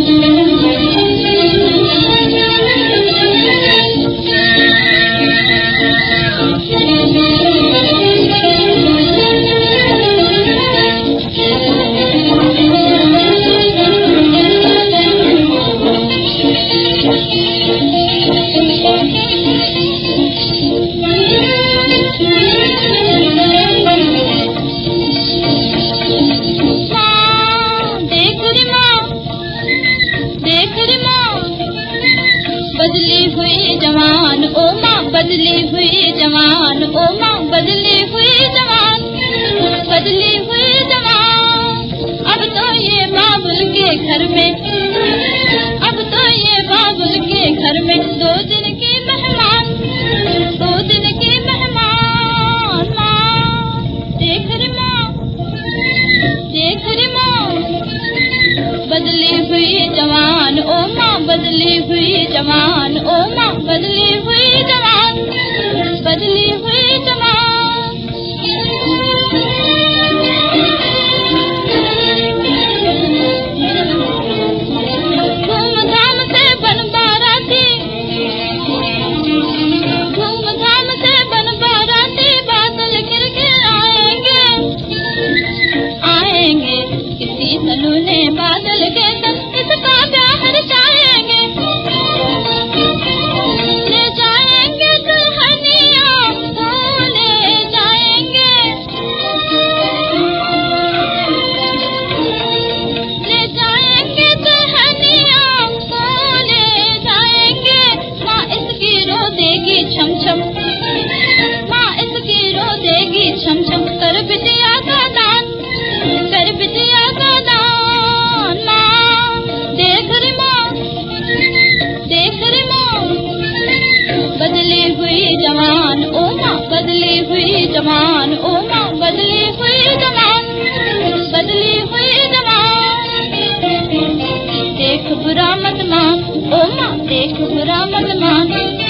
बदली हुई जवान ओ माँ, बदली हुई जवान ओ माँ, बदली हुई जवान, बदली हुई जवान। अब तो ये बाबुल के घर में, अब तो ये बाबुल के घर में 2 दिन की मेहमान, 2 दिन की मेहमान। माँ देख रे माँ, देख रे माँ, बदली हुई जवान ओ माँ, बदली हुई जवान ओ माँ, बदली हुई जवान, बदली हुई जवान। धूमधाम से बन बाराती, धूमधाम से बन बाराती, बादल गिर के आएंगे, आएंगे किसी सलूने बादल के तन इसका ब्याह रचाएंगे, ले जाएंगे दुल्हनिया तो ले जाएंगे, ले जाएंगे दुल्हनिया तो ले जाएंगे। माँ इसकी रो देगी छम छम, माँ इसकी रो देगी छम छम, कर बिटिया का दान, कर बिटिया का दान। माँ देख रे माँ, देख रे माँ, बदली हुई जवान ओ माँ, बदली हुई जवान ओ माँ, बदली हुई जवान, बदली हुई जवान। देख बुरा मत मान ओ माँ, देख बुरा मत मान।